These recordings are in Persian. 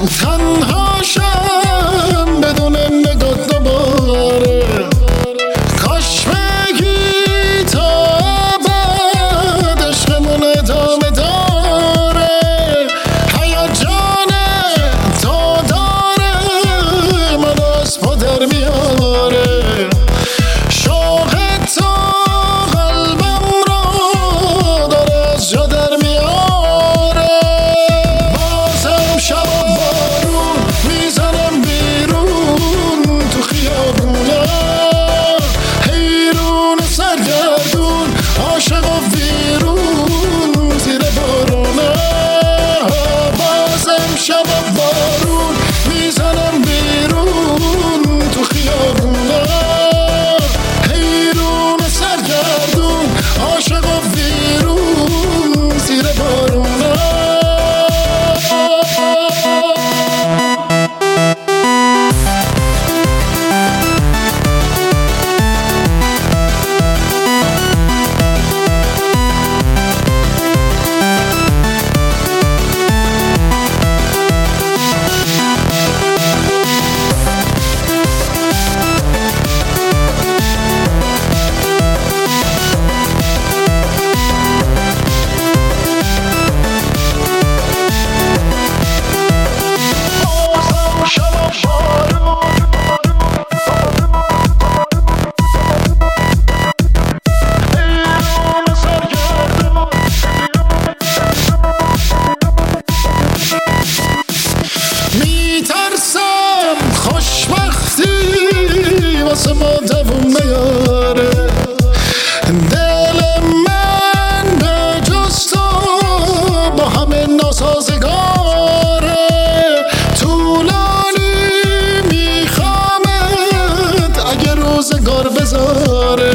تنهاشم بدون نگاه دوباره کاش بگی تا ابد عشقمون ادامه داره هیجان تو داره منو از پا در میاره شوق تو قلبم رو داره از جا در میاره بازم شب و بارون میزنم بیرون تو خیابونه حیرون سرگردون عاشق و ویرون زیر بارونه بازم شب و بارون میزنم بیرون تو خیابونه حیرون سرگردون عاشق و ویرون زیر بارونه میترسم خوشبختی واسه ما دووم نیاره دل من به جز تو با همه ناسازگاره طولانی میخوامت اگه روزگار بذاره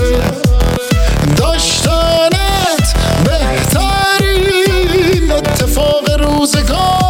داشتنت بهترین اتفاق روزگار